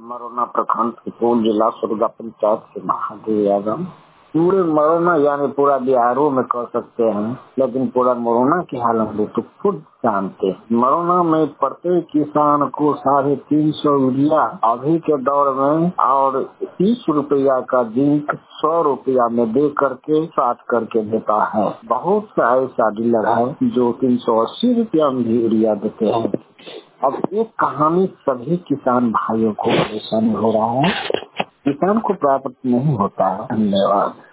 मरोना प्रखंड सुपौल जिला सुरगा पंचायत से महादेव यादव। पूरे मरोना यानी पूरा बिहारों में कर सकते हैं, लेकिन पूरा मरोना की हालत में तो खुद जानते हैं। मरोना में प्रत्येक किसान को 350 यूरिया अभी के दौर में और 30 रुपया का जिंक 100 रुपया में दे करके 60 करके देता है। बहुत सा ऐसा डीलर है जो 380 रुपया में भी यूरिया देते हैं। अब एक कहानी सभी किसान भाइयों को परेशानी हो रहा है, किसान को प्राप्त नहीं होता है। धन्यवाद।